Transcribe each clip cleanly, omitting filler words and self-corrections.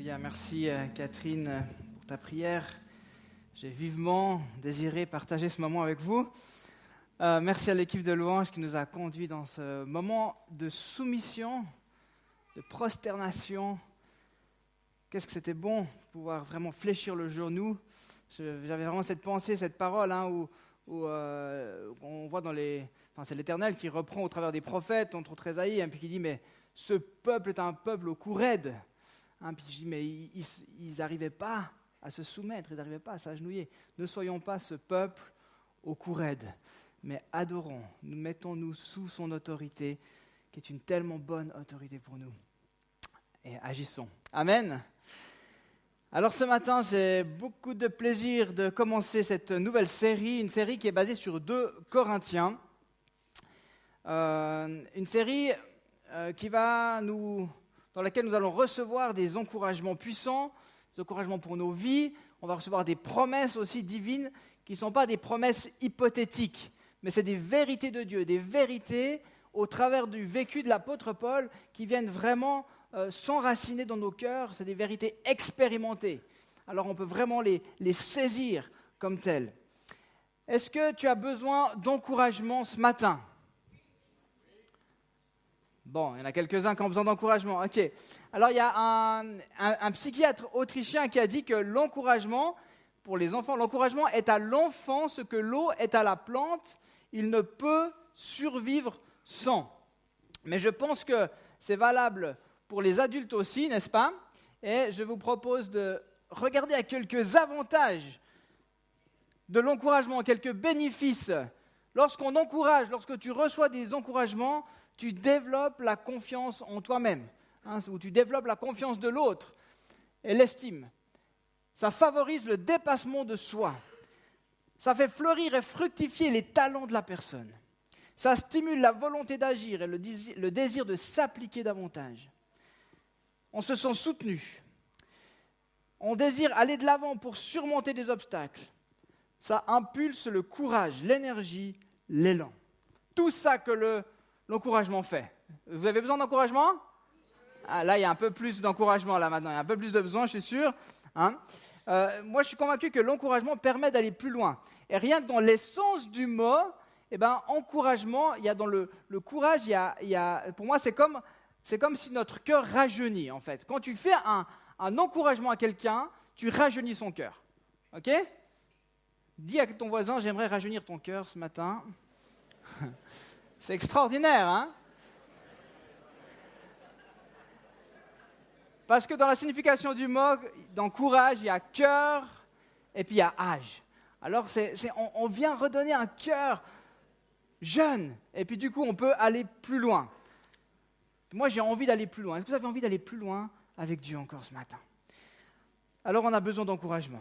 Alléluia. Merci Catherine pour ta prière. J'ai vivement désiré partager ce moment avec vous. Merci à l'équipe de louange qui nous a conduits dans ce moment de soumission, de prosternation. Qu'est-ce que c'était bon de pouvoir vraiment fléchir le genou. J'avais vraiment cette pensée, cette parole où on voit c'est l'Éternel qui reprend au travers des prophètes, entre autres Ésaïe, puis qui dit mais ce peuple est un peuple au cou raide. Puis je dis mais ils n'arrivaient pas à se soumettre, ils n'arrivaient pas à s'agenouiller. Ne soyons pas ce peuple au cou raide, mais adorons, nous mettons-nous sous son autorité, qui est une tellement bonne autorité pour nous. Et agissons. Amen. Alors ce matin, j'ai beaucoup de plaisir de commencer cette nouvelle série, une série qui est basée sur 2 Corinthiens. Une série dans laquelle nous allons recevoir des encouragements puissants, des encouragements pour nos vies. On va recevoir des promesses aussi divines qui ne sont pas des promesses hypothétiques, mais c'est des vérités de Dieu, des vérités au travers du vécu de l'apôtre Paul qui viennent vraiment s'enraciner dans nos cœurs. C'est des vérités expérimentées. Alors on peut vraiment les saisir comme telles. Est-ce que tu as besoin d'encouragement ce matin ? Bon, il y en a quelques-uns qui ont besoin d'encouragement. Ok. Alors, il y a un psychiatre autrichien qui a dit que l'encouragement, pour les enfants, l'encouragement est à l'enfant ce que l'eau est à la plante. Il ne peut survivre sans. Mais je pense que c'est valable pour les adultes aussi, n'est-ce pas ? Et je vous propose de regarder à quelques avantages de l'encouragement, quelques bénéfices. Lorsqu'on encourage, lorsque tu reçois des encouragements, tu développes la confiance en toi-même, ou tu développes la confiance de l'autre et l'estime. Ça favorise le dépassement de soi. Ça fait fleurir et fructifier les talents de la personne. Ça stimule la volonté d'agir et le désir de s'appliquer davantage. On se sent soutenu. On désire aller de l'avant pour surmonter des obstacles. Ça impulse le courage, l'énergie, l'élan. Tout ça que l'encouragement fait. Vous avez besoin d'encouragement ? Là, il y a un peu plus d'encouragement là maintenant. Il y a un peu plus de besoin, je suis sûr. Moi, je suis convaincu que l'encouragement permet d'aller plus loin. Et rien que dans l'essence du mot, encouragement, il y a dans le courage, pour moi, c'est comme si notre cœur rajeunit, en fait. Quand tu fais un encouragement à quelqu'un, tu rajeunis son cœur. OK ? Dis à ton voisin, j'aimerais rajeunir ton cœur ce matin. C'est extraordinaire, Parce que dans la signification du mot, dans courage, il y a cœur et puis il y a âge. Alors, on vient redonner un cœur jeune et puis du coup, on peut aller plus loin. Moi, j'ai envie d'aller plus loin. Est-ce que vous avez envie d'aller plus loin avec Dieu encore ce matin ? Alors, on a besoin d'encouragement.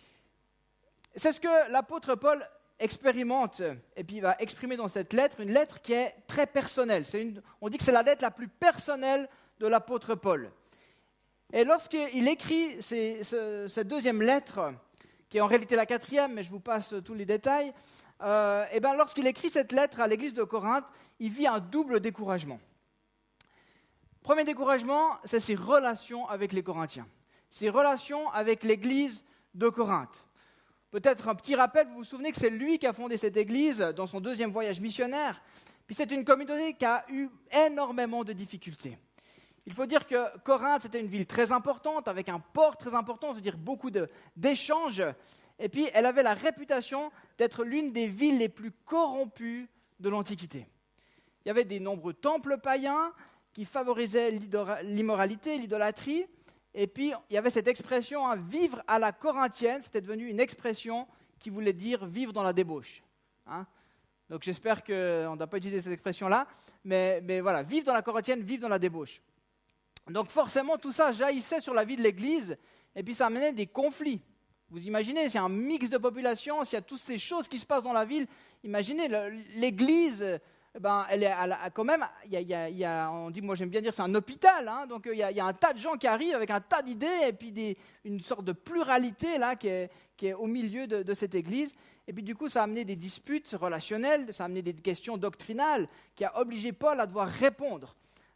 C'est ce que l'apôtre Paul expérimente et puis il va exprimer dans cette lettre, une lettre qui est très personnelle. On dit que c'est la lettre la plus personnelle de l'apôtre Paul. Et lorsqu'il écrit cette deuxième lettre, qui est en réalité la 4e, mais je vous passe tous les détails, lorsqu'il écrit cette lettre à l'église de Corinthe, il vit un double découragement. Premier découragement, c'est ses relations avec les Corinthiens, ses relations avec l'église de Corinthe. Peut-être un petit rappel, vous vous souvenez que c'est lui qui a fondé cette église dans son 2e voyage missionnaire. Puis c'est une communauté qui a eu énormément de difficultés. Il faut dire que Corinthe, c'était une ville très importante, avec un port très important, c'est-à-dire beaucoup d'échanges. Et puis elle avait la réputation d'être l'une des villes les plus corrompues de l'Antiquité. Il y avait des nombreux temples païens qui favorisaient l'immoralité, l'idolâtrie. Et puis, il y avait cette expression, vivre à la corinthienne, c'était devenu une expression qui voulait dire vivre dans la débauche. Donc, j'espère qu'on ne doit pas utiliser cette expression-là, mais voilà, vivre dans la corinthienne, vivre dans la débauche. Donc, forcément, tout ça jaillissait sur la vie de l'Église, et puis ça amenait des conflits. Vous imaginez, s'il y a un mix de population, s'il y a toutes ces choses qui se passent dans la ville, imaginez, l'Église... elle est quand même, on dit, moi j'aime bien dire c'est un hôpital, donc il y a un tas de gens qui arrivent avec un tas d'idées et puis une sorte de pluralité là qui est au milieu de cette église. Et puis du coup ça a amené des disputes relationnelles, ça a amené des questions doctrinales qui a obligé Paul à devoir répondre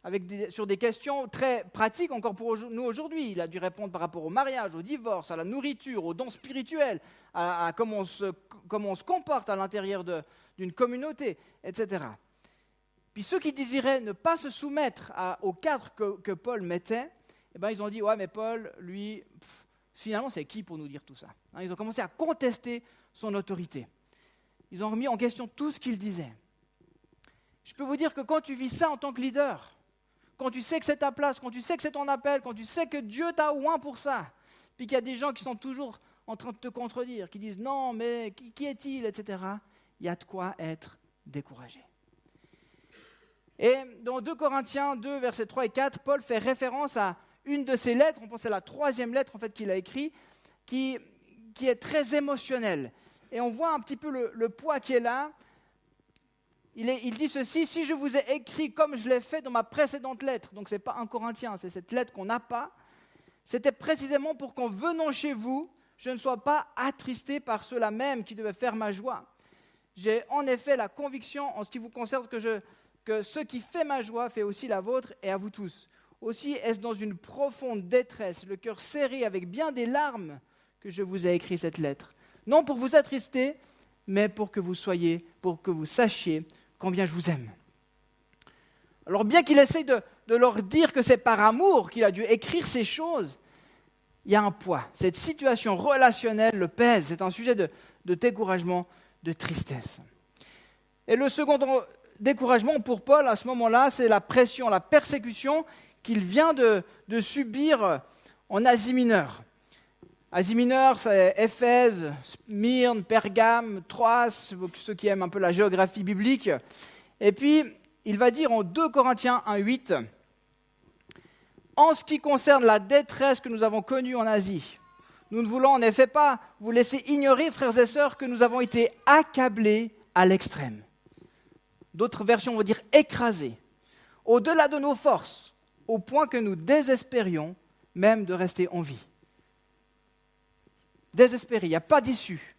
sur des questions très pratiques encore pour nous aujourd'hui. Il a dû répondre par rapport au mariage, au divorce, à la nourriture, aux dons spirituels, à comment on se comporte à l'intérieur d'une communauté, etc. Puis ceux qui désiraient ne pas se soumettre au cadre que Paul mettait, eh ben, ils ont dit « Ouais, mais Paul, lui, finalement, c'est qui pour nous dire tout ça ?» Ils ont commencé à contester son autorité. Ils ont remis en question tout ce qu'il disait. Je peux vous dire que quand tu vis ça en tant que leader, quand tu sais que c'est ta place, quand tu sais que c'est ton appel, quand tu sais que Dieu t'a oint pour ça, puis qu'il y a des gens qui sont toujours en train de te contredire, qui disent « Non, mais qui est-il ?» etc. Il y a de quoi être découragé. Et dans 2 Corinthiens 2, versets 3 et 4, Paul fait référence à une de ses lettres, on pense à la 3e lettre en fait, qu'il a écrite, qui est très émotionnelle. Et on voit un petit peu le poids qui est là. Il dit ceci, « Si je vous ai écrit comme je l'ai fait dans ma précédente lettre », donc ce n'est pas 1 Corinthien, c'est cette lettre qu'on n'a pas, c'était précisément pour qu'en venant chez vous, je ne sois pas attristé par ceux-là même qui devaient faire ma joie. J'ai en effet la conviction, en ce qui vous concerne, que ce qui fait ma joie fait aussi la vôtre et à vous tous. Aussi est-ce dans une profonde détresse, le cœur serré avec bien des larmes, que je vous ai écrit cette lettre. Non pour vous attrister, mais pour que vous sachiez combien je vous aime. Alors bien qu'il essaye de leur dire que c'est par amour qu'il a dû écrire ces choses, il y a un poids. Cette situation relationnelle le pèse. C'est un sujet de découragement, de tristesse. Et le second découragement pour Paul à ce moment-là, c'est la pression, la persécution qu'il vient de subir en Asie mineure. Asie mineure, c'est Éphèse, Smyrne, Pergame, Troas, ceux qui aiment un peu la géographie biblique. Et puis, il va dire en 2 Corinthiens 1,8, « En ce qui concerne la détresse que nous avons connue en Asie, nous ne voulons en effet pas vous laisser ignorer, frères et sœurs, que nous avons été accablés à l'extrême. » D'autres versions vont dire « écrasés », au-delà de nos forces, au point que nous désespérions même de rester en vie. Désespéré, il n'y a pas d'issue.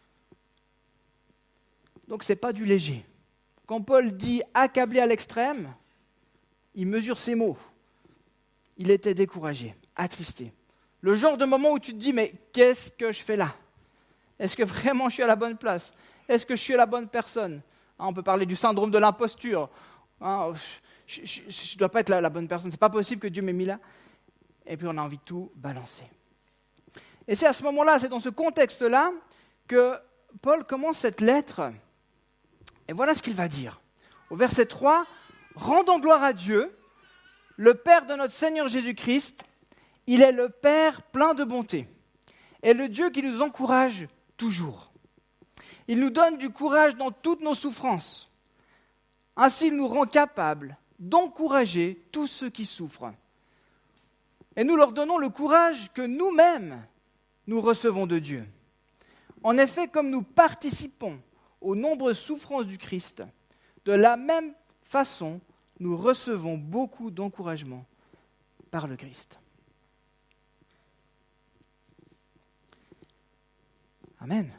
Donc ce n'est pas du léger. Quand Paul dit « accablé à l'extrême », il mesure ses mots. Il était découragé, attristé. Le genre de moment où tu te dis « mais qu'est-ce que je fais là ? Est-ce que vraiment je suis à la bonne place ? Est-ce que je suis la bonne personne ?» On peut parler du syndrome de l'imposture. Je ne dois pas être la bonne personne, ce n'est pas possible que Dieu m'ait mis là. Et puis on a envie de tout balancer. Et c'est à ce moment-là, c'est dans ce contexte-là que Paul commence cette lettre. Et voilà ce qu'il va dire. Au verset 3, « Rendons gloire à Dieu, le Père de notre Seigneur Jésus-Christ. Il est le Père plein de bonté et le Dieu qui nous encourage toujours. Il nous donne du courage dans toutes nos souffrances. Ainsi, il nous rend capables d'encourager tous ceux qui souffrent. Et nous leur donnons le courage que nous-mêmes nous recevons de Dieu. En effet, comme nous participons aux nombreuses souffrances du Christ, de la même façon, nous recevons beaucoup d'encouragement par le Christ. » Amen.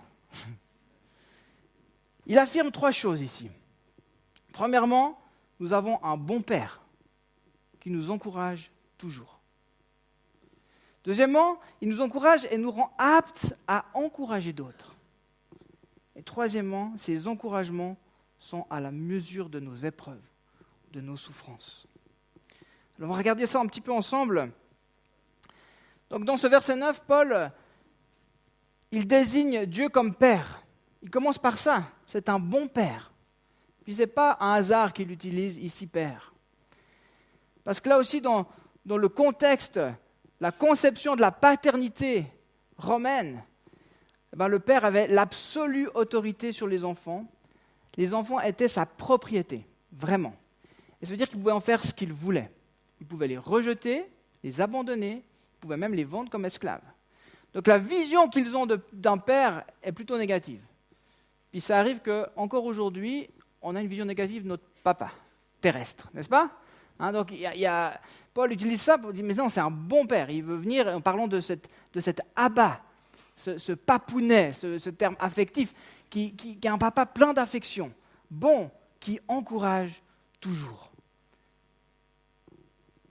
Il affirme 3 choses ici. Premièrement, nous avons un bon Père qui nous encourage toujours. Deuxièmement, il nous encourage et nous rend aptes à encourager d'autres. Et troisièmement, ces encouragements sont à la mesure de nos épreuves, de nos souffrances. Alors on va regarder ça un petit peu ensemble. Donc dans ce verset 9, Paul, il désigne Dieu comme Père. Il commence par ça, c'est un bon Père. Puis ce n'est pas un hasard qu'il utilise ici Père. Parce que là aussi, dans le contexte, la conception de la paternité romaine, le père avait l'absolue autorité sur les enfants. Les enfants étaient sa propriété, vraiment. Et ça veut dire qu'il pouvait en faire ce qu'il voulait. Il pouvait les rejeter, les abandonner, il pouvait même les vendre comme esclaves. Donc la vision qu'ils ont d'un père est plutôt négative. Puis ça arrive qu'encore aujourd'hui, on a une vision négative de notre papa terrestre, n'est-ce pas ? Donc Paul utilise ça pour dire, mais non, c'est un bon père. Il veut venir, en parlant de cet Abba, ce papounet, ce terme affectif, qui est un papa plein d'affection, bon, qui encourage toujours.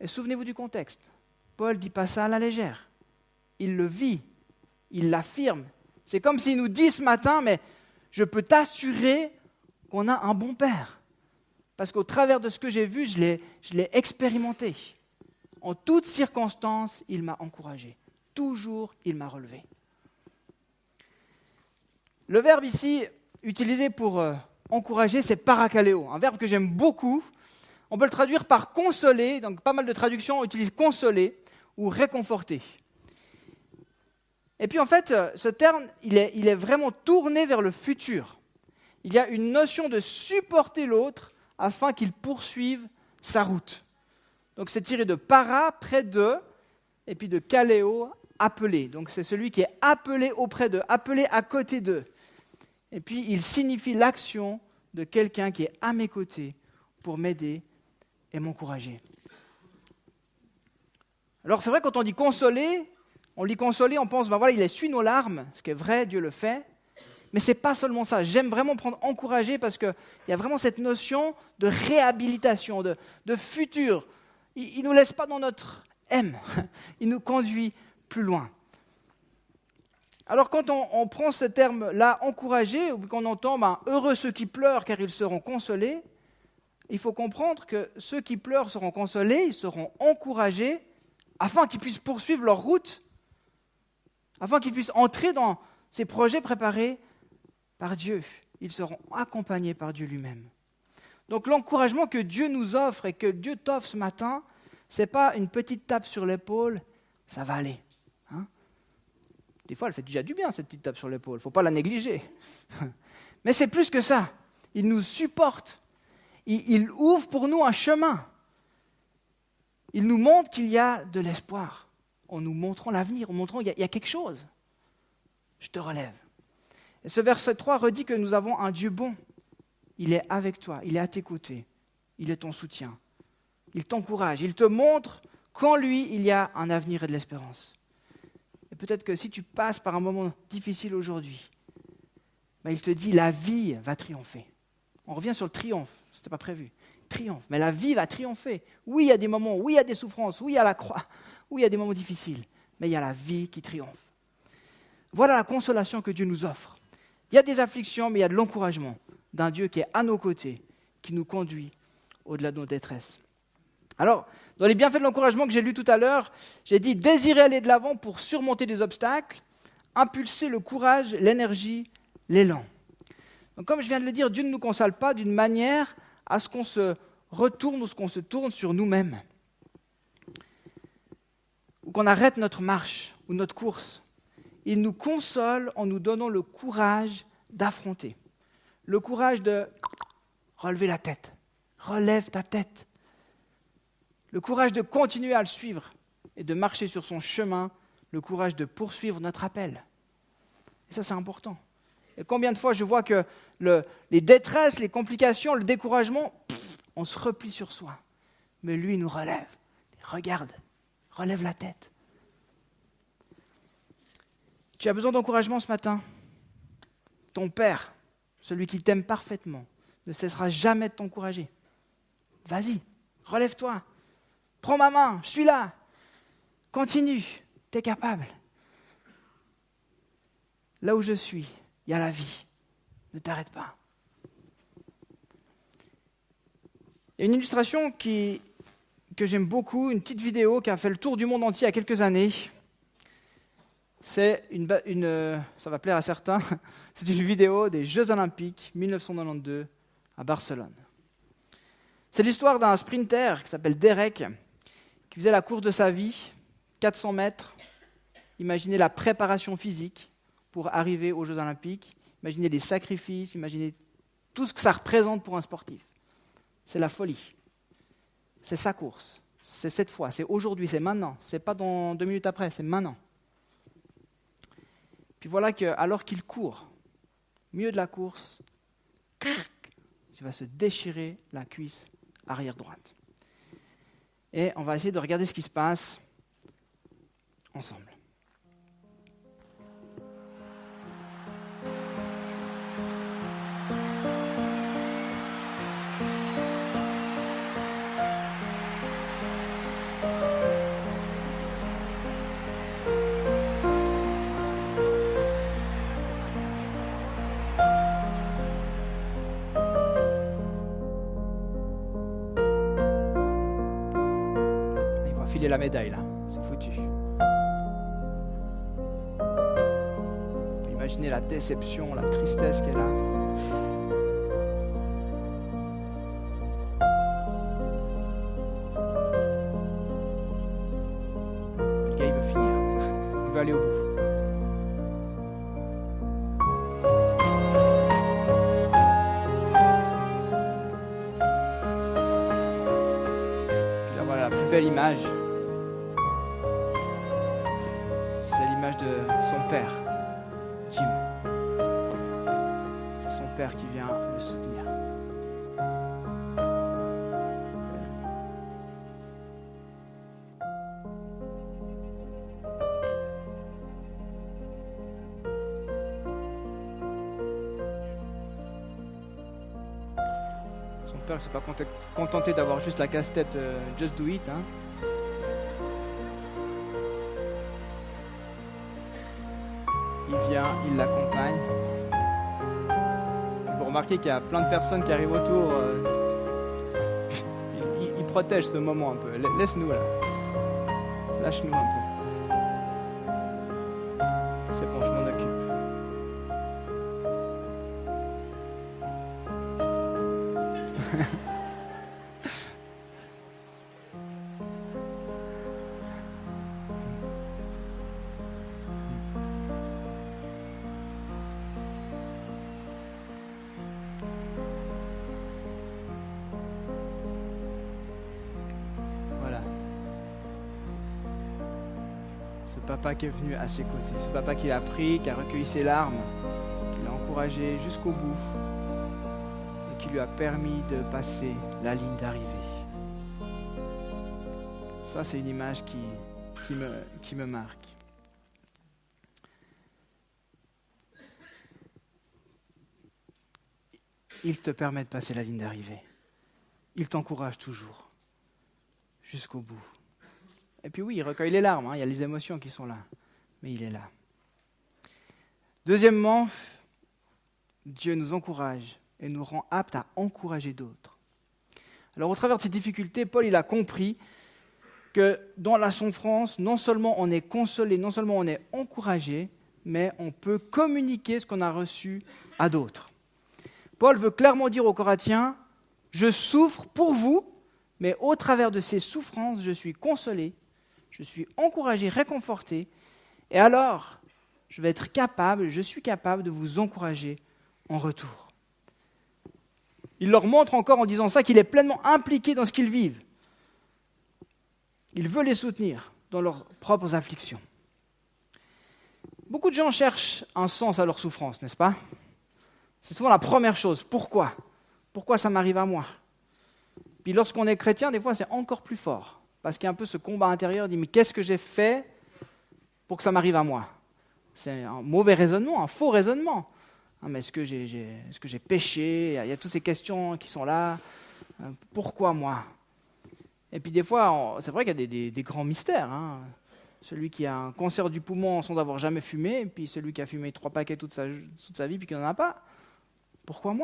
Et souvenez-vous du contexte. Paul ne dit pas ça à la légère. Il le vit, il l'affirme. C'est comme s'il nous dit ce matin, mais je peux t'assurer qu'on a un bon Père. Parce qu'au travers de ce que j'ai vu, je l'ai expérimenté. En toutes circonstances, il m'a encouragé. Toujours, il m'a relevé. Le verbe ici, utilisé pour encourager, c'est parakaleo, un verbe que j'aime beaucoup. On peut le traduire par consoler, donc pas mal de traductions utilisent consoler ou réconforter. Et puis en fait, ce terme, il est vraiment tourné vers le futur. Il y a une notion de supporter l'autre afin qu'il poursuive sa route. Donc c'est tiré de para, près de, et puis de kaleo, appelé. Donc c'est celui qui est appelé auprès d'eux, appelé à côté d'eux. Et puis il signifie l'action de quelqu'un qui est à mes côtés pour m'aider et m'encourager. Alors c'est vrai, quand on dit consoler, on lit consoler, on pense, voilà, il essuie nos larmes, ce qui est vrai, Dieu le fait. Mais ce n'est pas seulement ça. J'aime vraiment prendre encourager parce qu'il y a vraiment cette notion de réhabilitation, de futur. Il ne nous laisse pas dans notre M, il nous conduit plus loin. Alors quand on prend ce terme-là, encourager, ou qu'on entend heureux ceux qui pleurent car ils seront consolés, il faut comprendre que ceux qui pleurent seront consolés, ils seront encouragés afin qu'ils puissent poursuivre leur route, afin qu'ils puissent entrer dans ces projets préparés par Dieu. Ils seront accompagnés par Dieu lui-même. Donc l'encouragement que Dieu nous offre et que Dieu t'offre ce matin, ce n'est pas une petite tape sur l'épaule, ça va aller. Hein? Des fois, elle fait déjà du bien, cette petite tape sur l'épaule, il ne faut pas la négliger. Mais c'est plus que ça. Il nous supporte. Il ouvre pour nous un chemin. Il nous montre qu'il y a de l'espoir. En nous montrant l'avenir, en montrant qu'il y a quelque chose. Je te relève. Et ce verset 3 redit que nous avons un Dieu bon. Il est avec toi, il est à tes côtés, il est ton soutien. Il t'encourage, il te montre qu'en lui, il y a un avenir et de l'espérance. Et peut-être que si tu passes par un moment difficile aujourd'hui, il te dit la vie va triompher. On revient sur le triomphe, ce n'était pas prévu. Triomphe, mais la vie va triompher. Oui, il y a des moments, oui, il y a des souffrances, oui, il y a la croix, oui, il y a des moments difficiles, mais il y a la vie qui triomphe. Voilà la consolation que Dieu nous offre. Il y a des afflictions, mais il y a de l'encouragement d'un Dieu qui est à nos côtés, qui nous conduit au-delà de nos détresses. Alors, dans les bienfaits de l'encouragement que j'ai lu tout à l'heure, j'ai dit désirer aller de l'avant pour surmonter des obstacles, impulser le courage, l'énergie, l'élan. Donc, comme je viens de le dire, Dieu ne nous console pas d'une manière à ce qu'on se retourne ou ce qu'on se tourne sur nous-mêmes, ou qu'on arrête notre marche ou notre course. Il nous console en nous donnant le courage d'affronter, le courage de relever la tête. Relève ta tête. Le courage de continuer à le suivre et de marcher sur son chemin, le courage de poursuivre notre appel. Et ça, c'est important. Et combien de fois je vois que les détresses, les complications, le découragement, on se replie sur soi. Mais lui, il nous relève. Regarde, relève la tête. Tu as besoin d'encouragement ce matin. Ton Père, celui qui t'aime parfaitement, ne cessera jamais de t'encourager. Vas-y, relève-toi. Prends ma main, je suis là. Continue, tu es capable. Là où je suis, il y a la vie. Ne t'arrête pas. Il y a une illustration que j'aime beaucoup, une petite vidéo qui a fait le tour du monde entier il y a quelques années. C'est ça va plaire à certains, c'est une vidéo des Jeux Olympiques 1992 à Barcelone. C'est l'histoire d'un sprinter qui s'appelle Derek, qui faisait la course de sa vie, 400 mètres. Imaginez la préparation physique pour arriver aux Jeux Olympiques. Imaginez les sacrifices, imaginez tout ce que ça représente pour un sportif. C'est la folie. C'est sa course. C'est cette fois, c'est aujourd'hui, c'est maintenant. C'est pas dans 2 minutes après, c'est maintenant. Puis voilà qu'alors qu'il court, au milieu de la course, il va se déchirer la cuisse arrière droite. Et on va essayer de regarder ce qui se passe ensemble. filer la médaille, là. C'est foutu. On peut imaginer la déception, la tristesse qu'elle a. Le gars, il veut finir. Il veut aller au bout. Belle image, c'est l'image de son père, Jim. C'est son père qui vient le soutenir. Son père ne s'est pas contenté d'avoir juste la casse-tête Just Do It. Hein. Il vient, il l'accompagne. Vous remarquez qu'il y a plein de personnes qui arrivent autour. Il protège ce moment un peu. Laisse-nous là. Lâche-nous un peu. C'est bon, je m'en occupe. Voilà. Ce papa qui est venu à ses côtés, ce papa qui l'a pris, qui a recueilli ses larmes, qui l'a encouragé jusqu'au bout, qui lui a permis de passer la ligne d'arrivée. Ça, c'est une image qui me marque. Il te permet de passer la ligne d'arrivée. Il t'encourage toujours, jusqu'au bout. Et puis oui, il recueille les larmes, hein, il y a les émotions qui sont là, mais il est là. Deuxièmement, Dieu nous encourage et nous rend aptes à encourager d'autres. Alors au travers de ces difficultés, Paul il a compris que dans la souffrance, non seulement on est consolé, non seulement on est encouragé, mais on peut communiquer ce qu'on a reçu à d'autres. Paul veut clairement dire aux Corinthiens, je souffre pour vous, mais au travers de ces souffrances, je suis consolé, je suis encouragé, réconforté, et alors je suis capable de vous encourager en retour. Il leur montre encore en disant ça qu'il est pleinement impliqué dans ce qu'ils vivent. Il veut les soutenir dans leurs propres afflictions. Beaucoup de gens cherchent un sens à leur souffrance, n'est-ce pas ? C'est souvent la première chose. Pourquoi ? Pourquoi ça m'arrive à moi ? Puis lorsqu'on est chrétien, des fois c'est encore plus fort. Parce qu'il y a un peu ce combat intérieur, dit mais qu'est-ce que j'ai fait pour que ça m'arrive à moi ? C'est un mauvais raisonnement, un faux raisonnement. Mais est-ce que j'ai péché ? Il y a toutes ces questions qui sont là. Pourquoi moi ? Et puis des fois, c'est vrai qu'il y a des grands mystères. Hein. Celui qui a un cancer du poumon sans avoir jamais fumé, puis celui qui a fumé 3 paquets toute sa vie, puis qui n'en a pas. Pourquoi moi ?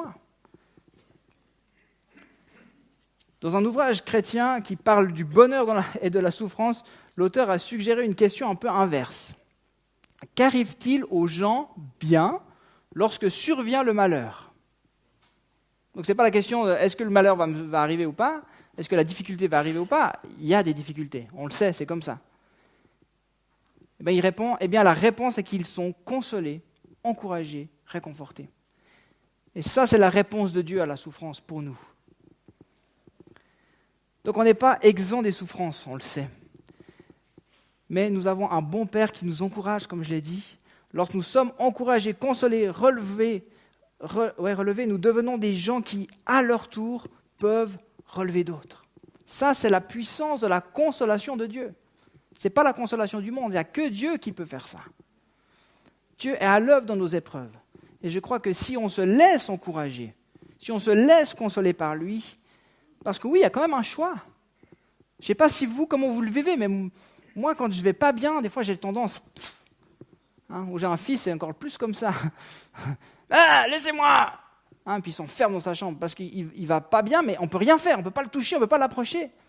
Dans un ouvrage chrétien qui parle du bonheur et de la souffrance, l'auteur a suggéré une question un peu inverse. Qu'arrive-t-il aux gens bien lorsque survient le malheur ? Donc ce n'est pas la question de est-ce que le malheur va arriver ou pas ? Est-ce que la difficulté va arriver ou pas ? Il y a des difficultés, on le sait, c'est comme ça. Et bien, il répond, la réponse est qu'ils sont consolés, encouragés, réconfortés. Et ça, c'est la réponse de Dieu à la souffrance pour nous. Donc on n'est pas exempt des souffrances, on le sait. Mais nous avons un bon Père qui nous encourage, comme je l'ai dit. Lorsque nous sommes encouragés, consolés, relevés, nous devenons des gens qui, à leur tour, peuvent relever d'autres. Ça, c'est la puissance de la consolation de Dieu. Ce n'est pas la consolation du monde, il n'y a que Dieu qui peut faire ça. Dieu est à l'œuvre dans nos épreuves. Et je crois que si on se laisse encourager, si on se laisse consoler par lui, parce que oui, il y a quand même un choix. Je ne sais pas si comment vous le vivez, mais moi, quand je ne vais pas bien, des fois, j'ai tendance... ou j'ai un fils, c'est encore plus comme ça. Laissez-moi ! Puis il s'enferme dans sa chambre parce qu'il ne va pas bien, mais on ne peut rien faire, on ne peut pas le toucher, on ne peut pas l'approcher.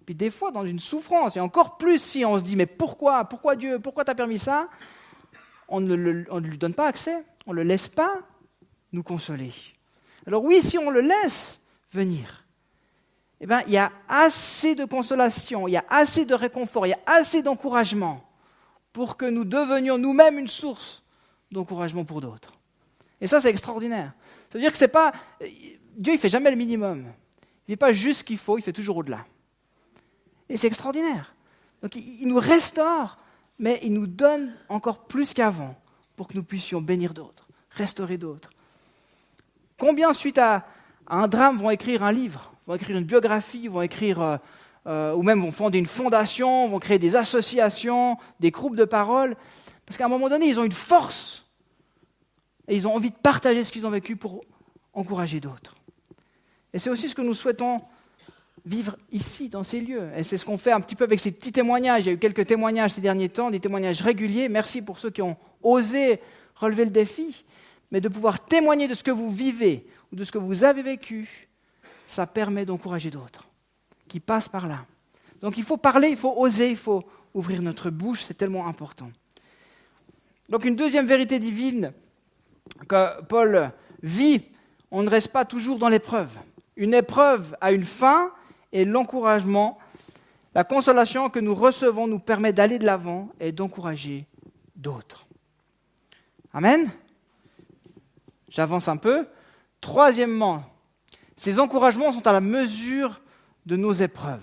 Puis des fois, dans une souffrance, et encore plus si on se dit, mais pourquoi Dieu, pourquoi tu as permis ça? On ne lui donne pas accès, on ne le laisse pas nous consoler. Alors oui, si on le laisse venir, eh bien, il y a assez de consolation, il y a assez de réconfort, il y a assez d'encouragement pour que nous devenions nous-mêmes une source d'encouragement pour d'autres. Et ça, c'est extraordinaire. Ça veut dire que c'est pas... Dieu, il ne fait jamais le minimum. Il ne fait pas juste ce qu'il faut, il fait toujours au-delà. Et c'est extraordinaire. Donc, il nous restaure, mais il nous donne encore plus qu'avant pour que nous puissions bénir d'autres, restaurer d'autres. Combien, suite à un drame, vont écrire un livre, vont écrire une biographie, vont écrire, ou même vont fonder une fondation, vont créer des associations, des groupes de parole, parce qu'à un moment donné, ils ont une force et ils ont envie de partager ce qu'ils ont vécu pour encourager d'autres. Et c'est aussi ce que nous souhaitons vivre ici, dans ces lieux. Et c'est ce qu'on fait un petit peu avec ces petits témoignages. Il y a eu quelques témoignages ces derniers temps, des témoignages réguliers. Merci pour ceux qui ont osé relever le défi. Mais de pouvoir témoigner de ce que vous vivez ou de ce que vous avez vécu, ça permet d'encourager d'autres qui passent par là. Donc il faut parler, il faut oser, il faut ouvrir notre bouche, c'est tellement important. Donc une deuxième vérité divine que Paul vit, on ne reste pas toujours dans l'épreuve. Une épreuve a une fin et l'encouragement, la consolation que nous recevons nous permet d'aller de l'avant et d'encourager d'autres. Amen. J'avance un peu. Troisièmement, ces encouragements sont à la mesure de nos épreuves.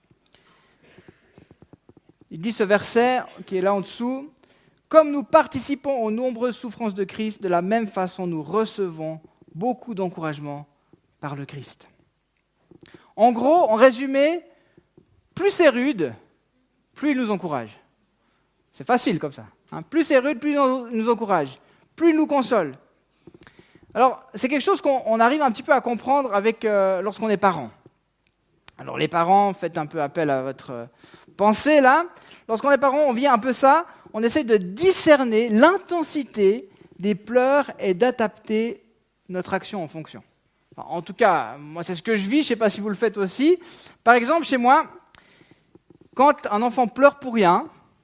Il dit ce verset qui est là en dessous, « Comme nous participons aux nombreuses souffrances de Christ, de la même façon nous recevons beaucoup d'encouragement par le Christ. » En gros, en résumé, plus c'est rude, plus il nous encourage. C'est facile comme ça. Plus c'est rude, plus il nous encourage, plus il nous console. Alors, c'est quelque chose qu'on arrive un petit peu à comprendre lorsqu'on est parent. Alors, les parents, faites un peu appel à votre pensée là. Lorsqu'on est parent, on vit un peu ça. On essaie de discerner l'intensité des pleurs et d'adapter notre action en fonction. Enfin, en tout cas, moi, c'est ce que je vis. Je ne sais pas si vous le faites aussi. Par exemple, chez moi, quand un enfant pleure pour rien,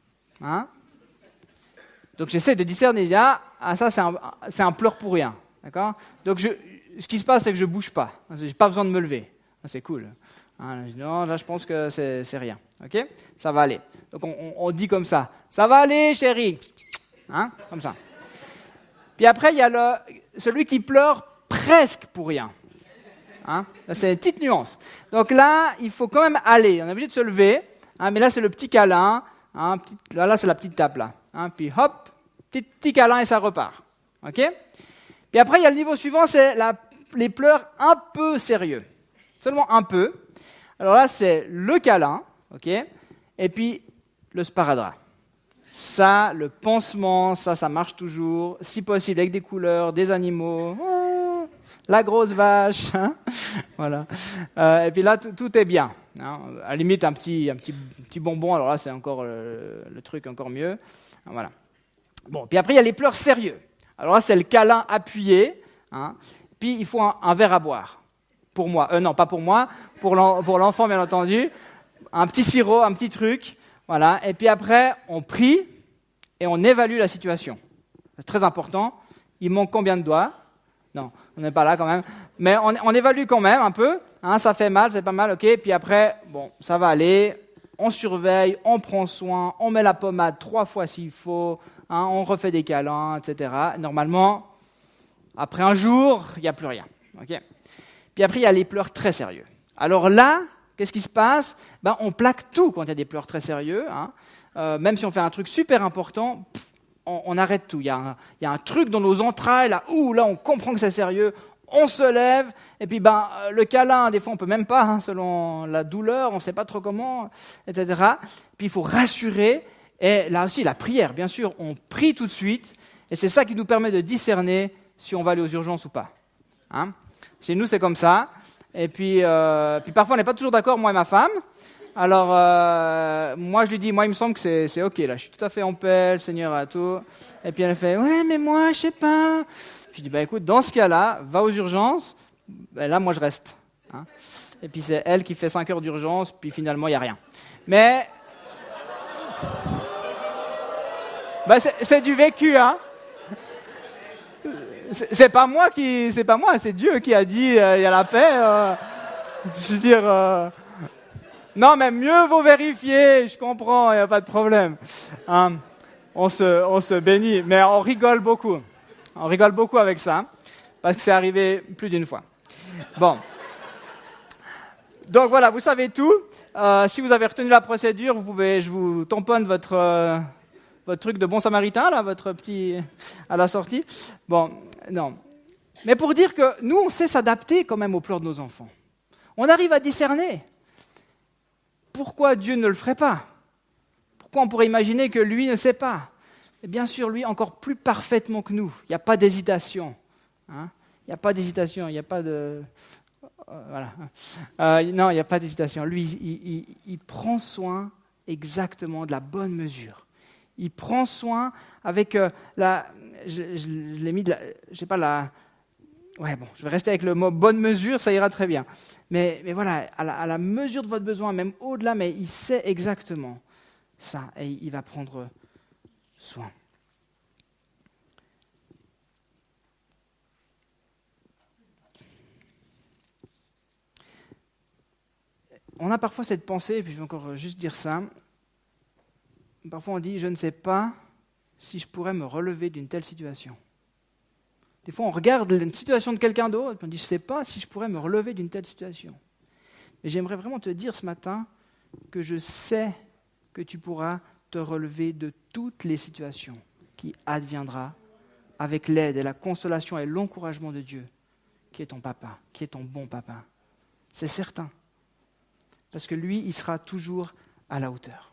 donc j'essaie de discerner. Ça, c'est un pleur pour rien. D'accord ? Donc, ce qui se passe, c'est que je ne bouge pas. Je n'ai pas besoin de me lever. C'est cool. Non, là, je pense que c'est rien. Ok ? Ça va aller. Donc, on dit comme ça. Ça va aller, chérie. Comme ça. Puis après, il y a celui qui pleure presque pour rien. Là, c'est une petite nuance. Donc là, il faut quand même aller. On est obligé de se lever. Mais là, c'est le petit câlin. Là, c'est la petite tape. Là. Puis hop, petit câlin et ça repart. Ok ? Puis après, il y a le niveau suivant, c'est les pleurs un peu sérieux. Seulement un peu. Alors là, c'est le câlin, ok ? Et puis le sparadrap. Ça, le pansement, ça marche toujours. Si possible, avec des couleurs, des animaux. Oh, la grosse vache. Voilà. Et puis là, tout est bien. À la limite, un petit bonbon. Alors là, c'est encore le truc encore mieux. Voilà. Bon, puis après, il y a les pleurs sérieux. Alors là, c'est le câlin appuyé. Puis il faut un verre à boire. Pour moi. Non, pas pour moi. Pour l'enfant, bien entendu. Un petit sirop, un petit truc. Voilà. Et puis après, on prie et on évalue la situation. C'est très important. Il manque combien de doigts ? Non, on n'est pas là quand même. Mais on évalue quand même un peu. Ça fait mal, c'est pas mal. Ok. Puis après, bon, ça va aller. On surveille, on prend soin, on met la pommade 3 fois s'il faut. On refait des câlins, etc. Normalement, après un jour, il n'y a plus rien. Okay. Puis après, il y a les pleurs très sérieux. Alors là, qu'est-ce qui se passe ? On plaque tout quand il y a des pleurs très sérieux. Même si on fait un truc super important, on arrête tout. Il y a un truc dans nos entrailles, là on comprend que c'est sérieux, on se lève, et puis le câlin, des fois on ne peut même pas, selon la douleur, on ne sait pas trop comment, etc. Puis il faut rassurer, et là aussi la prière, bien sûr, on prie tout de suite, et c'est ça qui nous permet de discerner si on va aller aux urgences ou pas. Chez nous, c'est comme ça. Et puis parfois, on n'est pas toujours d'accord, moi et ma femme. Alors, moi, je lui dis, moi, il me semble que c'est OK, là. Je suis tout à fait en paix, le Seigneur a tout. Et puis, elle fait, ouais, mais moi, je sais pas. Je dis, écoute, dans ce cas-là, va aux urgences. Là, moi, je reste. Et puis c'est elle qui fait 5 heures d'urgence, puis finalement il n'y a rien. Mais c'est du vécu, hein. C'est pas moi, c'est Dieu qui a dit il y a la paix. Je veux dire, non, mais mieux vaut vérifier. Je comprends, il n'y a pas de problème. Hein, on se bénit, mais on rigole beaucoup. On rigole beaucoup avec ça, parce que c'est arrivé plus d'une fois. Bon. Donc voilà, vous savez tout. Si vous avez retenu la procédure, je vous tamponne votre truc de bon samaritain, là, votre petit à la sortie. Bon, non. Mais pour dire que nous, on sait s'adapter quand même aux pleurs de nos enfants. On arrive à discerner. Pourquoi Dieu ne le ferait pas? Pourquoi on pourrait imaginer que lui ne sait pas? Et bien sûr, lui, encore plus parfaitement que nous. Il n'y a pas d'hésitation. Hein? Il n'y a pas d'hésitation, il n'y a pas de... voilà. Non, il n'y a pas d'hésitation. Lui, il prend soin exactement de la bonne mesure. Il prend soin avec je l'ai mis je sais pas la... Ouais, bon, je vais rester avec le mot bonne mesure, ça ira très bien. Mais voilà, à la mesure de votre besoin, même au-delà, mais il sait exactement ça et il va prendre soin. On a parfois cette pensée, et puis je vais encore juste dire ça. Parfois on dit, je ne sais pas si je pourrais me relever d'une telle situation. Des fois on regarde une situation de quelqu'un d'autre, et on dit, je ne sais pas si je pourrais me relever d'une telle situation. Mais j'aimerais vraiment te dire ce matin que je sais que tu pourras te relever de toutes les situations qui adviendra avec l'aide et la consolation et l'encouragement de Dieu, qui est ton papa, qui est ton bon papa. C'est certain. Parce que lui, il sera toujours à la hauteur.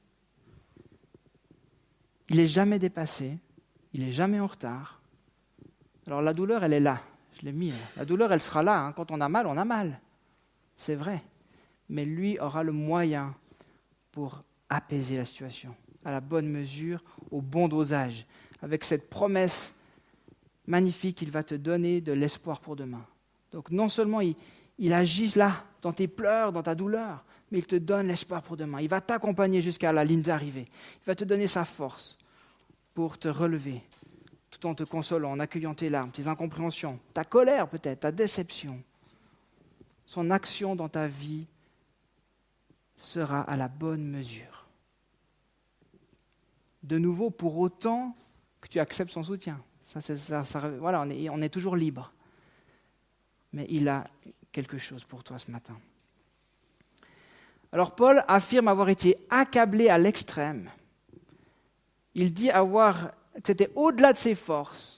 Il n'est jamais dépassé, il n'est jamais en retard. Alors la douleur, elle est là. Je l'ai mis là. La douleur, elle sera là. Hein. Quand on a mal, on a mal. C'est vrai. Mais lui aura le moyen pour apaiser la situation, à la bonne mesure, au bon dosage. Avec cette promesse magnifique, il va te donner de l'espoir pour demain. Donc non seulement il agit là, dans tes pleurs, dans ta douleur, mais il te donne l'espoir pour demain. Il va t'accompagner jusqu'à la ligne d'arrivée. Il va te donner sa force pour te relever, tout en te consolant, en accueillant tes larmes, tes incompréhensions, ta colère peut-être, ta déception. Son action dans ta vie sera à la bonne mesure. De nouveau, pour autant que tu acceptes son soutien. Voilà, on est toujours libre. Mais il a quelque chose pour toi ce matin. Alors Paul affirme avoir été accablé à l'extrême. Il dit que c'était au-delà de ses forces.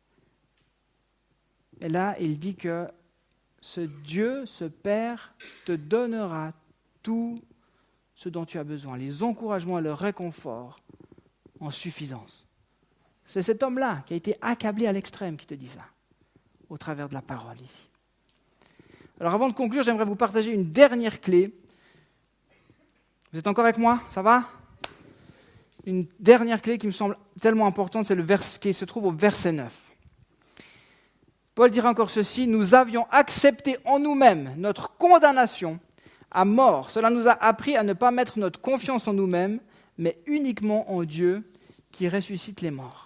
Et là, il dit que ce Dieu, ce Père, te donnera tout ce dont tu as besoin, les encouragements et le réconfort en suffisance. C'est cet homme-là qui a été accablé à l'extrême qui te dit ça, au travers de la parole ici. Alors avant de conclure, j'aimerais vous partager une dernière clé. Vous êtes encore avec moi? Ça va? Une dernière clé qui me semble tellement importante, c'est le verset qui se trouve au verset 9. Paul dira encore ceci, « Nous avions accepté en nous-mêmes notre condamnation à mort. Cela nous a appris à ne pas mettre notre confiance en nous-mêmes, mais uniquement en Dieu qui ressuscite les morts. »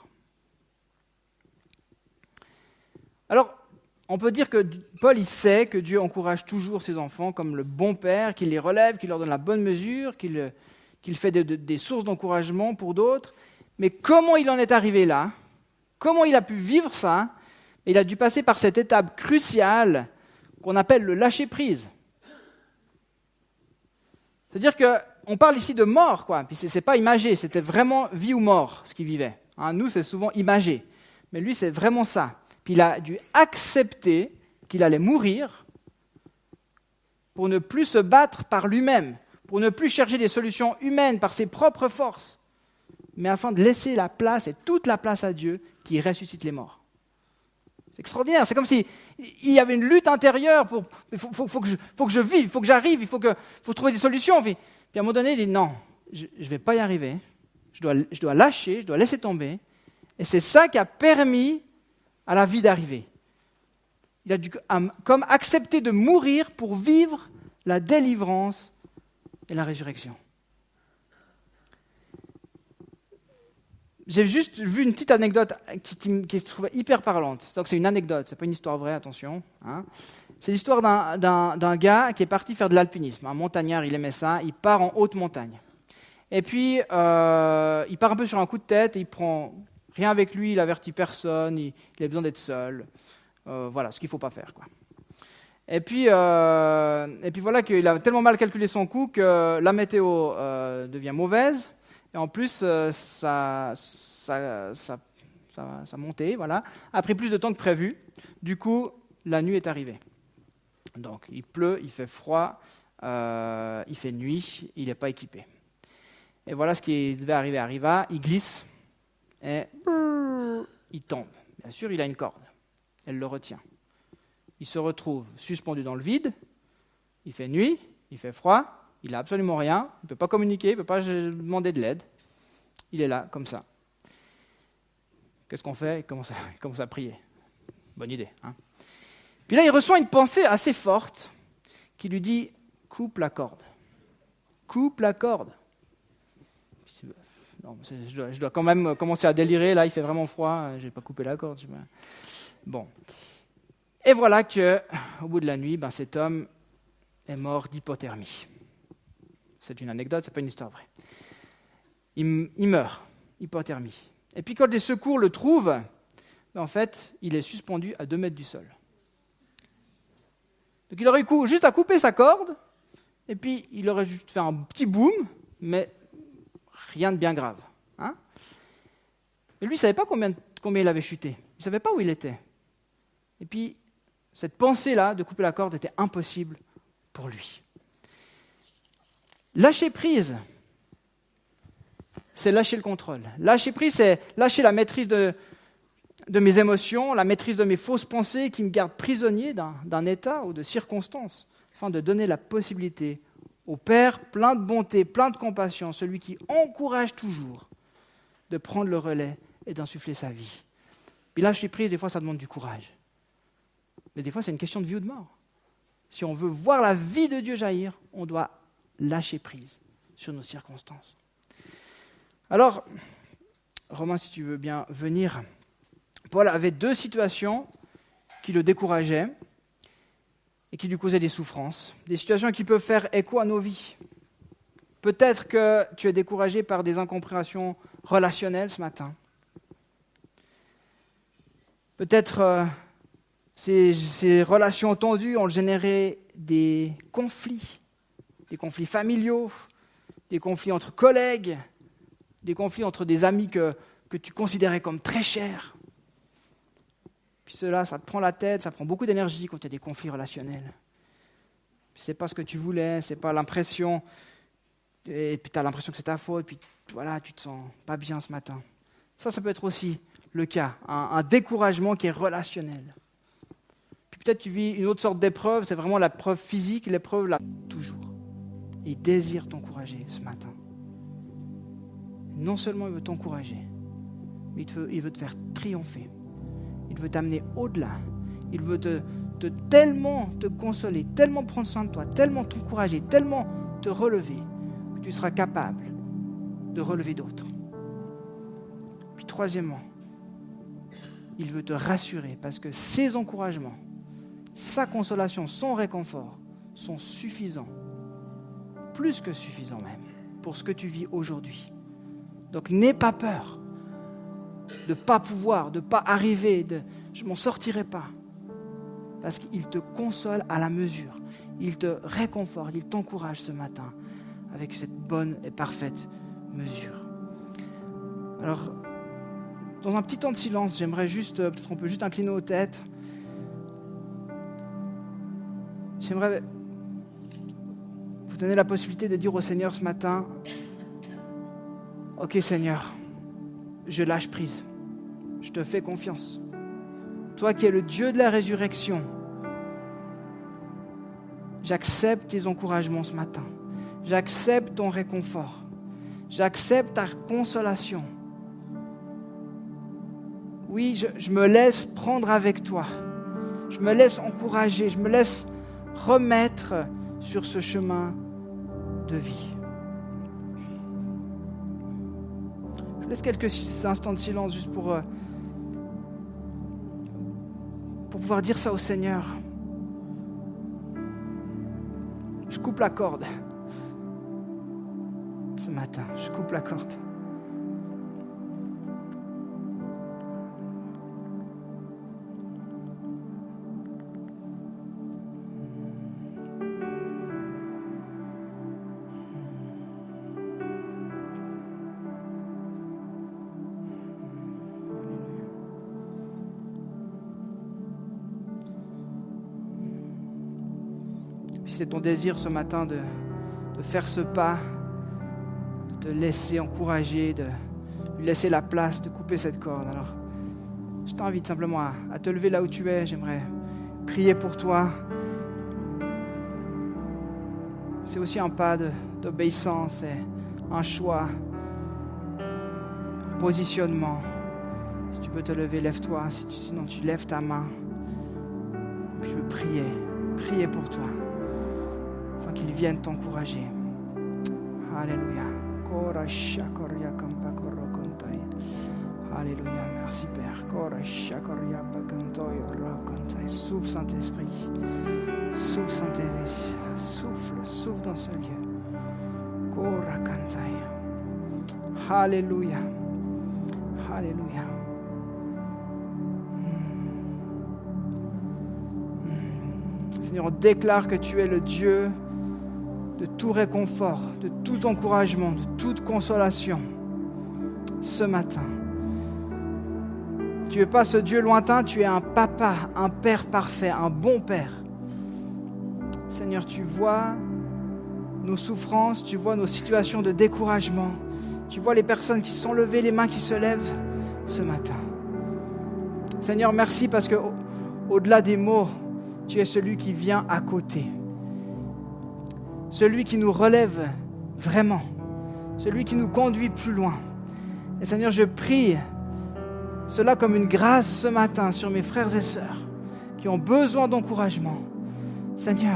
Alors, on peut dire que Paul, il sait que Dieu encourage toujours ses enfants comme le bon père, qu'il les relève, qu'il leur donne la bonne mesure, qu'il fait des sources d'encouragement pour d'autres. Mais comment il en est arrivé là? Comment il a pu vivre ça? Il a dû passer par cette étape cruciale qu'on appelle le lâcher-prise. C'est-à-dire qu'on parle ici de mort, quoi. Puis c'est pas imagé, c'était vraiment vie ou mort ce qu'il vivait. Hein, nous, c'est souvent imagé. Mais lui, c'est vraiment ça. Puis il a dû accepter qu'il allait mourir pour ne plus se battre par lui-même, pour ne plus chercher des solutions humaines par ses propres forces, mais afin de laisser la place et toute la place à Dieu qui ressuscite les morts. C'est extraordinaire, c'est comme s'il y avait une lutte intérieure pour faut que je vive, il faut que j'arrive, il faut trouver des solutions. Puis à un moment donné, il dit non, je ne vais pas y arriver, je dois lâcher, je dois laisser tomber. Et c'est ça qui a permis à la vie d'arriver. Il a dû comme accepter de mourir pour vivre la délivrance et la résurrection. J'ai juste vu une petite anecdote qui se trouvait hyper parlante. C'est une anecdote, c'est pas une histoire vraie, attention. Hein. C'est l'histoire d'un gars qui est parti faire de l'alpinisme. Un montagnard, il aimait ça, il part en haute montagne. Et puis, il part un peu sur un coup de tête, et il prend rien avec lui, il avertit personne, il a besoin d'être seul. Voilà, ce qu'il ne faut pas faire, quoi. Et puis voilà qu'il a tellement mal calculé son coup que la météo devient mauvaise. Et en plus, ça montait, voilà, a pris plus de temps que prévu. Du coup, la nuit est arrivée. Donc, il pleut, il fait froid, il fait nuit, il n'est pas équipé. Et voilà ce qui devait arriver arriva, il glisse et il tombe. Bien sûr, il a une corde, elle le retient. Il se retrouve suspendu dans le vide, il fait nuit, il fait froid, il n'a absolument rien, il ne peut pas communiquer, il ne peut pas demander de l'aide. Il est là, comme ça. Qu'est-ce qu'on fait ? Il commence à prier. Bonne idée. Hein ? Puis là, il reçoit une pensée assez forte qui lui dit « coupe la corde. Coupe la corde. » Non, je dois quand même commencer à délirer. Là, il fait vraiment froid. Je n'ai pas coupé la corde. Bon. Et voilà qu'au bout de la nuit, cet homme est mort d'hypothermie. C'est une anecdote, ce n'est pas une histoire vraie. Il meurt, hypothermie. Et puis quand les secours le trouvent, en fait, il est suspendu à 2 mètres du sol. Donc il aurait eu juste à couper sa corde, et puis il aurait juste fait un petit boom, mais rien de bien grave. Hein ? Et lui, il ne savait pas combien il avait chuté. Il ne savait pas où il était. Et puis, cette pensée-là de couper la corde était impossible pour lui. Lâcher prise, c'est lâcher le contrôle. Lâcher prise, c'est lâcher la maîtrise de mes émotions, la maîtrise de mes fausses pensées qui me gardent prisonnier d'un état ou de circonstances, afin de donner la possibilité au Père, plein de bonté, plein de compassion, celui qui encourage toujours, de prendre le relais et d'insuffler sa vie. Puis lâcher prise, des fois, ça demande du courage. Mais des fois, c'est une question de vie ou de mort. Si on veut voir la vie de Dieu jaillir, on doit lâcher prise sur nos circonstances. Alors, Romain, si tu veux bien venir, Paul avait 2 situations qui le décourageaient et qui lui causaient des souffrances, des situations qui peuvent faire écho à nos vies. Peut-être que tu es découragé par des incompréhensions relationnelles ce matin. Peut-être ces relations tendues ont généré des conflits familiaux, des conflits entre collègues, des conflits entre des amis que tu considérais comme très chers. Puis cela, ça te prend la tête, ça prend beaucoup d'énergie quand il y a des conflits relationnels. Puis c'est pas ce que tu voulais, c'est pas l'impression, et puis tu as l'impression que c'est ta faute, puis voilà, tu te sens pas bien ce matin. Ça peut être aussi le cas, un découragement qui est relationnel. Puis peut-être tu vis une autre sorte d'épreuve, c'est vraiment la preuve physique, l'épreuve là, toujours. Il désire t'encourager ce matin. Non seulement il veut t'encourager, mais il veut te faire triompher. Il veut t'amener au-delà. Il veut tellement te consoler, tellement prendre soin de toi, tellement t'encourager, tellement te relever, que tu seras capable de relever d'autres. Puis troisièmement, il veut te rassurer parce que ses encouragements, sa consolation, son réconfort sont suffisants, plus que suffisants même, pour ce que tu vis aujourd'hui. Donc n'aie pas peur de ne pas pouvoir, de ne pas arriver, je ne m'en sortirai pas. Parce qu'il te console à la mesure, il te réconforte, il t'encourage ce matin avec cette bonne et parfaite mesure. Alors, dans un petit temps de silence, j'aimerais juste, peut-être on peut juste incliner nos têtes. J'aimerais vous donner la possibilité de dire au Seigneur ce matin, « Ok Seigneur, je lâche prise, je te fais confiance. Toi qui es le Dieu de la résurrection, j'accepte tes encouragements ce matin, j'accepte ton réconfort, j'accepte ta consolation. Oui, je me laisse prendre avec toi, je me laisse encourager, je me laisse remettre sur ce chemin de vie. Je laisse quelques instants de silence juste pour pouvoir dire ça au Seigneur. Je coupe la corde. Ce matin, je coupe la corde. Si c'est ton désir ce matin de faire ce pas, de te laisser encourager, de lui laisser la place, de couper cette corde, alors je t'invite simplement à te lever là où tu es. J'aimerais prier pour toi. C'est aussi un pas d'obéissance, c'est un choix, un positionnement. Si tu peux te lever, lève-toi. Sinon, tu lèves ta main. Puis je veux prier pour toi, afin qu'il vienne t'encourager. Alléluia. Alléluia, merci Père. Souffle Saint-Esprit. Souffle Saint-Esprit. Souffle dans ce lieu. Alléluia. Alléluia. Seigneur, on déclare que tu es le Dieu de tout réconfort, de tout encouragement, de toute consolation ce matin. Tu n'es pas ce Dieu lointain, tu es un papa, un père parfait, un bon père. Seigneur, tu vois nos souffrances, tu vois nos situations de découragement, tu vois les personnes qui se sont levées, les mains qui se lèvent ce matin. Seigneur, merci parce que au-delà des mots, tu es celui qui vient à côté. Celui qui nous relève vraiment. Celui qui nous conduit plus loin. Et Seigneur, je prie cela comme une grâce ce matin sur mes frères et sœurs qui ont besoin d'encouragement. Seigneur,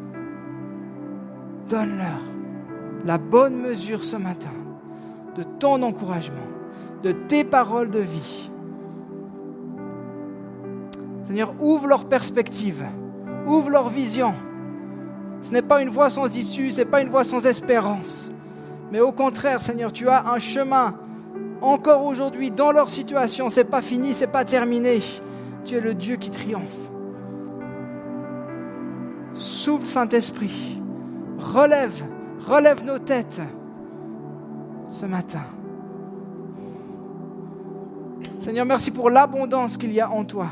donne-leur la bonne mesure ce matin de ton encouragement, de tes paroles de vie. Seigneur, ouvre leur perspective, ouvre leur vision. Ce n'est pas une voie sans issue, ce n'est pas une voie sans espérance. Mais au contraire, Seigneur, tu as un chemin encore aujourd'hui dans leur situation. Ce n'est pas fini, ce n'est pas terminé. Tu es le Dieu qui triomphe. Souffle Saint-Esprit, relève nos têtes ce matin. Seigneur, merci pour l'abondance qu'il y a en toi.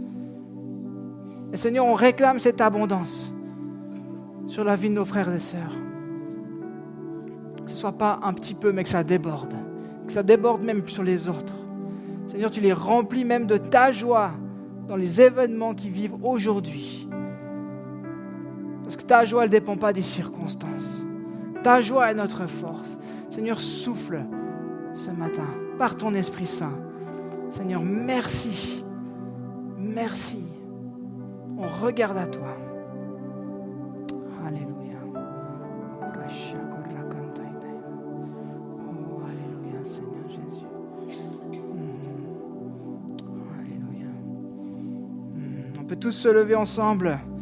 Et Seigneur, on réclame cette abondance sur la vie de nos frères et sœurs. Que ce ne soit pas un petit peu, mais que ça déborde. Que ça déborde même sur les autres. Seigneur, tu les remplis même de ta joie dans les événements qu'ils vivent aujourd'hui. Parce que ta joie, elle ne dépend pas des circonstances. Ta joie est notre force. Seigneur, souffle ce matin par ton Esprit Saint. Seigneur, merci. Merci. On regarde à toi. Alléluia. Oh, alléluia, Seigneur Jésus. Alléluia. On peut tous se lever ensemble.